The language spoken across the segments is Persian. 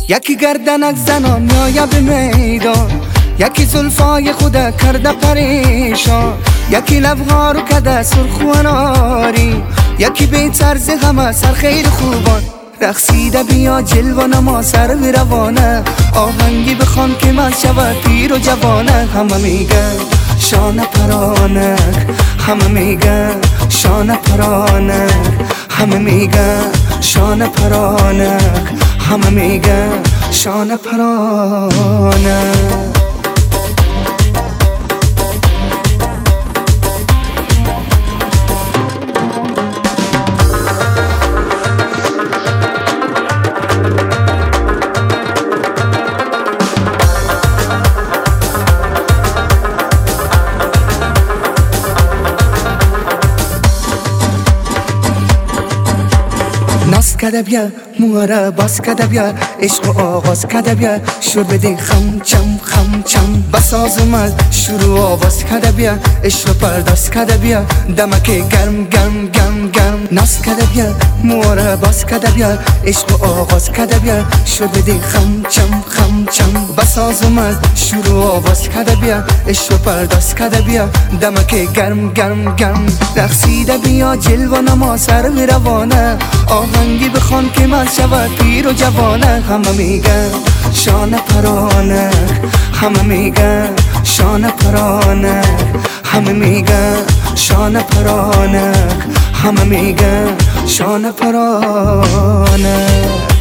یکی گردنک زنان میایه به میدان، یکی زلفای خود کرده پریشان، یکی لبها رو کده سرخ و ناری، یکی به طرز غم سر خیر خوبان. رقصیده بیا جلوه نما سر و روانه، آهنگی بخوان که من شود پیر و جوانه. همه میگن شانه پرانک، همه میگن شانه پرانک، همه میگن شانه پرانک، همه میگن شانه پرانک. ناز کده بیا مواره باز کده بیا، عشق و آغاز کده بیا، شور بده خم چم خم چم. بساز اومد شروع آواز کده بیا، عشق پرداز کده بیا، دمک گرم گرم گرم گرم. ناز کده بیا مواره باز کده بیا، عشق و آغاز کده بیا، شور بده خم چم خم چم. بساز اومد شروع آواز کده بیا، عشق پرداز کده بیا، دمک گرم گرم گرم. رقصیده بیا جلوه نما سر و روانه، آهنگی بخوان که من شود پیر و جوانه. همه میگن شانه پرانک، همه میگن شانه پرانک، همه میگن شانه پرانک، همه میگن شانه پرانک.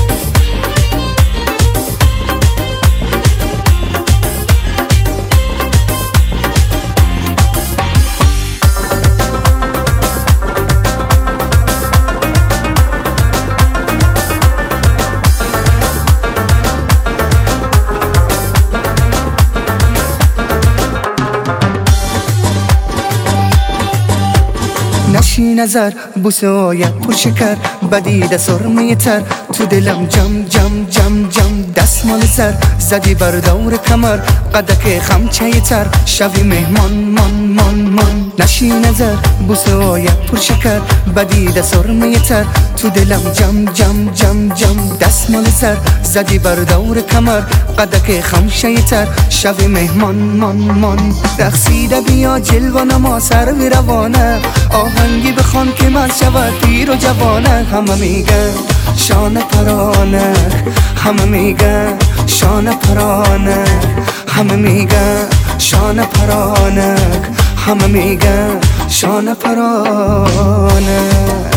نشی نظر بوسه آید پر شکر، بدیده سرمه تر تو دلم جم جم جم جم. دستمال سر زدی بر دور کمر، قدک خمچه تر شوی مهمان من من من. نشی نظر بوسه آید پر شکر، بدیده سرمه تر تو دلم جم جم جم جم. دستمال سر زدی بر دور کمر، قدک خمچه تر شوی مهمان من من. رقصیده بیا جلوه نما سر و روانه، آهنگی بخوان که من شود پیر و جوانه. همه میگن شانه پرانک، همه میگن شانه پرانک، همه میگن شانه پرانک، همه میگن شانه پرانک.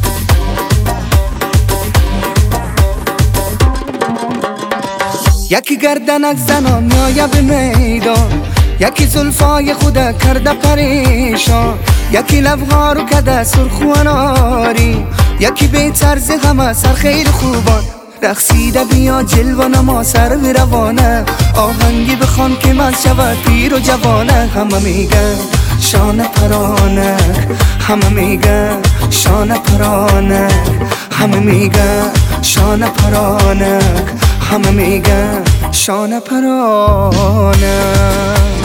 یکی گردنک زنان میایه به میدان، یکی زلفای خود کرده پریشان، یکی لبها رو کده سرخ و ناری، یکی به طرز غم سر خیر خوبان. رقصیده بیا جلوه نما سر و روانه، آهنگی بخوان که من شود پیر و جوانه. همه میگن شانه پرانک، همه میگن شانه پرانک، همه میگن شانه پرانک، همه میگن شانه پرانک.